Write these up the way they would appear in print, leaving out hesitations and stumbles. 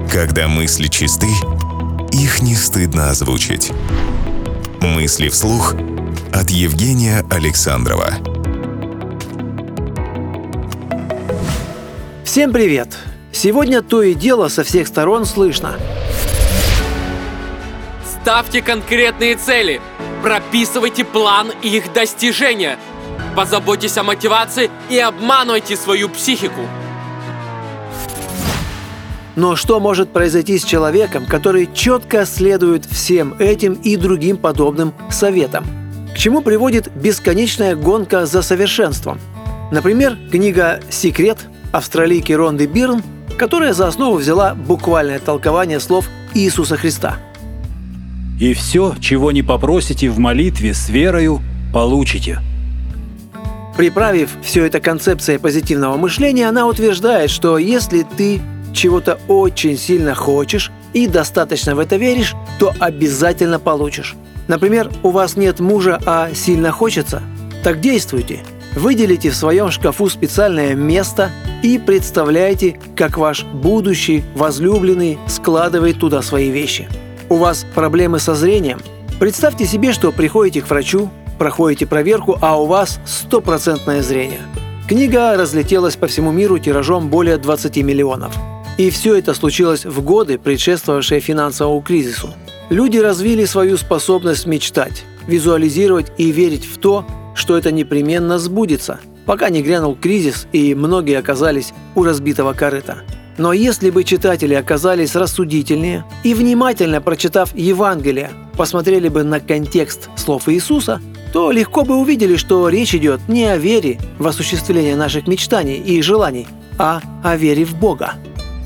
Когда мысли чисты, их не стыдно озвучить. Мысли вслух от Евгения Александрова. Всем привет! Сегодня то и дело со всех сторон слышно. Ставьте конкретные цели, прописывайте план их достижения, позаботьтесь о мотивации и обманывайте свою психику. Но что может произойти с человеком, который четко следует всем этим и другим подобным советам? К чему приводит бесконечная гонка за совершенством? Например, книга «Секрет» австралийки Ронды Бирн, которая за основу взяла буквальное толкование слов Иисуса Христа. «И все, чего не попросите в молитве с верою, получите». Приправив все это концепцией позитивного мышления, она утверждает, что если ты чего-то очень сильно хочешь и достаточно в это веришь, то обязательно получишь. Например, у вас нет мужа, а сильно хочется? Так действуйте. Выделите в своем шкафу специальное место и представляйте, как ваш будущий возлюбленный складывает туда свои вещи. У вас проблемы со зрением? Представьте себе, что приходите к врачу, проходите проверку, а у вас 100% зрение. Книга разлетелась по всему миру тиражом более 20 миллионов. И все это случилось в годы, предшествовавшие финансовому кризису. Люди развили свою способность мечтать, визуализировать и верить в то, что это непременно сбудется, пока не грянул кризис и многие оказались у разбитого корыта. Но если бы читатели оказались рассудительнее и, внимательно прочитав Евангелие, посмотрели бы на контекст слов Иисуса, то легко бы увидели, что речь идет не о вере в осуществление наших мечтаний и желаний, а о вере в Бога.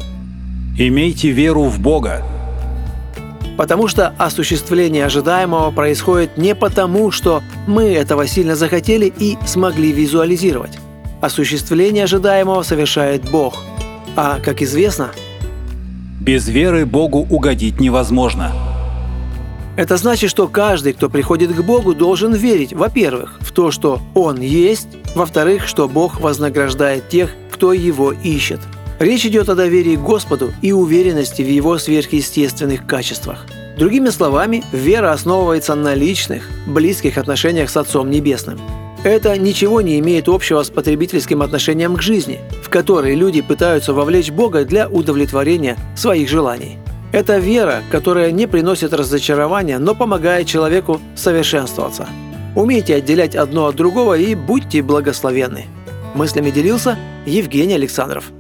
Имейте веру в Бога. Потому что осуществление ожидаемого происходит не потому, что мы этого сильно захотели и смогли визуализировать. Осуществление ожидаемого совершает Бог. А, как известно, без веры Богу угодить невозможно. Это значит, что каждый, кто приходит к Богу, должен верить, во-первых, в то, что Он есть, во-вторых, что Бог вознаграждает тех, кто Его ищет. Речь идет о доверии к Господу и уверенности в Его сверхъестественных качествах. Другими словами, вера основывается на личных, близких отношениях с Отцом Небесным. Это ничего не имеет общего с потребительским отношением к жизни, в которой люди пытаются вовлечь Бога для удовлетворения своих желаний. Это вера, которая не приносит разочарования, но помогает человеку совершенствоваться. Умейте отделять одно от другого и будьте благословенны. Мыслями делился Евгений Александров.